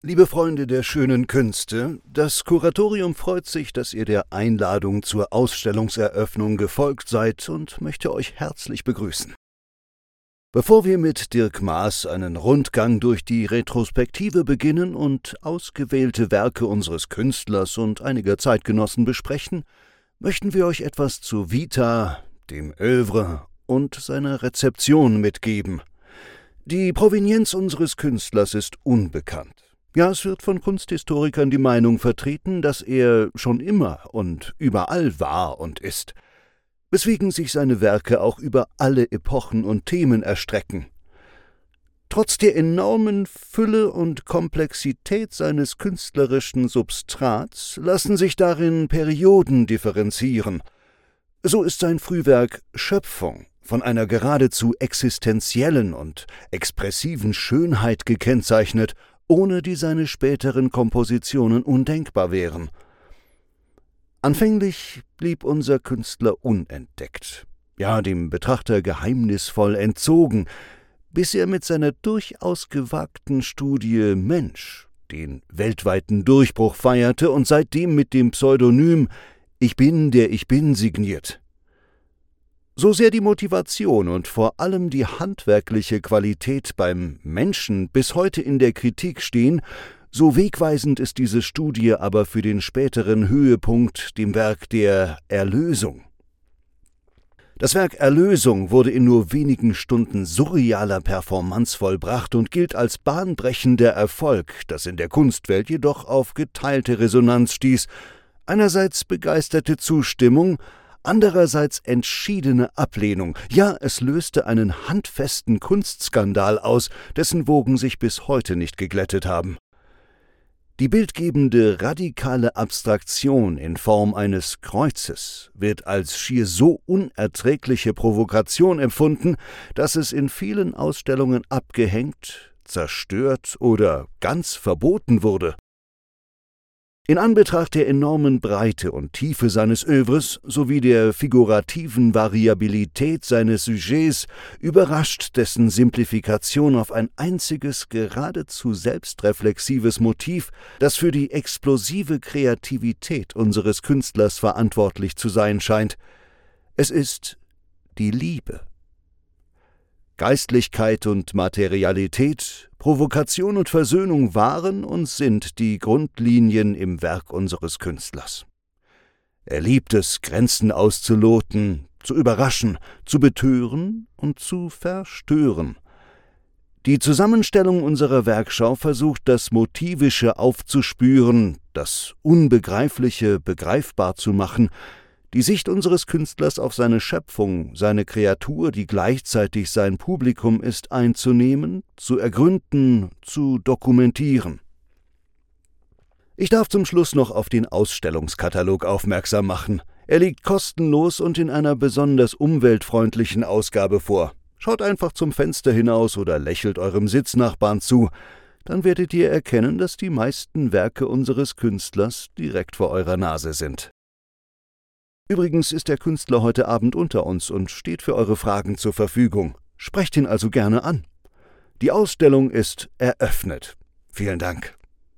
Liebe Freunde der schönen Künste, das Kuratorium freut sich, dass ihr der Einladung zur Ausstellungseröffnung gefolgt seid und möchte euch herzlich begrüßen. Bevor wir mit Dirk Maas einen Rundgang durch die Retrospektive beginnen und ausgewählte Werke unseres Künstlers und einiger Zeitgenossen besprechen, möchten wir euch etwas zu Vita, dem Œuvre und seiner Rezeption mitgeben. Die Provenienz unseres Künstlers ist unbekannt. Ja, es wird von Kunsthistorikern die Meinung vertreten, dass er schon immer und überall war und ist, weswegen sich seine Werke auch über alle Epochen und Themen erstrecken. Trotz der enormen Fülle und Komplexität seines künstlerischen Substrats lassen sich darin Perioden differenzieren. So ist sein Frühwerk Schöpfung von einer geradezu existenziellen und expressiven Schönheit gekennzeichnet, ohne die seine späteren Kompositionen undenkbar wären. Anfänglich blieb unser Künstler unentdeckt, ja dem Betrachter geheimnisvoll entzogen, bis er mit seiner durchaus gewagten Studie Mensch den weltweiten Durchbruch feierte und seitdem mit dem Pseudonym »Ich bin, der ich bin« signiert. So sehr die Motivation und vor allem die handwerkliche Qualität beim Menschen bis heute in der Kritik stehen, so wegweisend ist diese Studie aber für den späteren Höhepunkt, dem Werk der Erlösung. Das Werk Erlösung wurde in nur wenigen Stunden surrealer Performance vollbracht und gilt als bahnbrechender Erfolg, das in der Kunstwelt jedoch auf geteilte Resonanz stieß, einerseits begeisterte Zustimmung, andererseits entschiedene Ablehnung. Ja, es löste einen handfesten Kunstskandal aus, dessen Wogen sich bis heute nicht geglättet haben. Die bildgebende radikale Abstraktion in Form eines Kreuzes wird als schier so unerträgliche Provokation empfunden, dass es in vielen Ausstellungen abgehängt, zerstört oder ganz verboten wurde. In Anbetracht der enormen Breite und Tiefe seines Œuvres sowie der figurativen Variabilität seines Sujets überrascht dessen Simplifikation auf ein einziges, geradezu selbstreflexives Motiv, das für die explosive Kreativität unseres Künstlers verantwortlich zu sein scheint. Es ist die Liebe. Geistlichkeit und Materialität, Provokation und Versöhnung waren und sind die Grundlinien im Werk unseres Künstlers. Er liebt es, Grenzen auszuloten, zu überraschen, zu betören und zu verstören. Die Zusammenstellung unserer Werkschau versucht, das Motivische aufzuspüren, das Unbegreifliche begreifbar zu machen, die Sicht unseres Künstlers auf seine Schöpfung, seine Kreatur, die gleichzeitig sein Publikum ist, einzunehmen, zu ergründen, zu dokumentieren. Ich darf zum Schluss noch auf den Ausstellungskatalog aufmerksam machen. Er liegt kostenlos und in einer besonders umweltfreundlichen Ausgabe vor. Schaut einfach zum Fenster hinaus oder lächelt eurem Sitznachbarn zu. Dann werdet ihr erkennen, dass die meisten Werke unseres Künstlers direkt vor eurer Nase sind. Übrigens ist der Künstler heute Abend unter uns und steht für eure Fragen zur Verfügung. Sprecht ihn also gerne an. Die Ausstellung ist eröffnet. Vielen Dank.